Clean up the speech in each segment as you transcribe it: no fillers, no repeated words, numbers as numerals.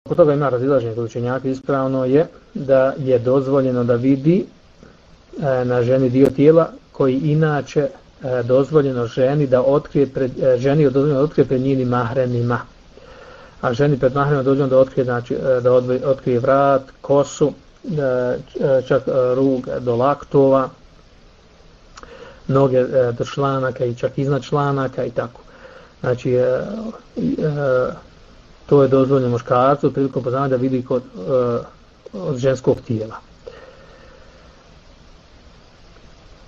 Kod toga ima razilaženje kod učenjaka, ispravno je da je dozvoljeno da vidi na ženi dio tijela koji inače dozvoljeno ženi da otkrije pred njenim mahremima. A ženi pred mahremima dozvoljeno da otkrije, znači da otkrije vrat, kosu, čak rug do laktova, noge do članaka i čak iznad članaka i tako. Znači to je dozvoljeno muškarcu prilikom poznavanja da vidi od ženskog tijela.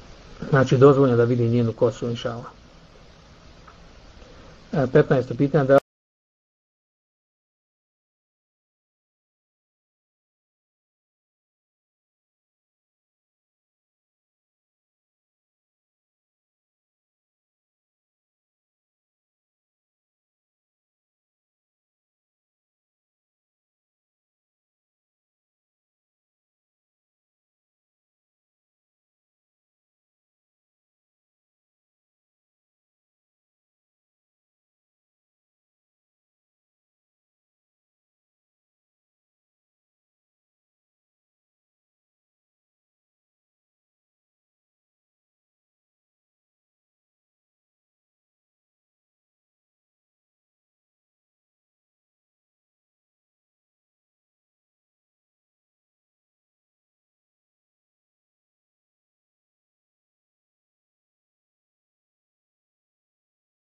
Znači dozvoljeno da vidi njenu kosu, inšala. 15. pitanje, da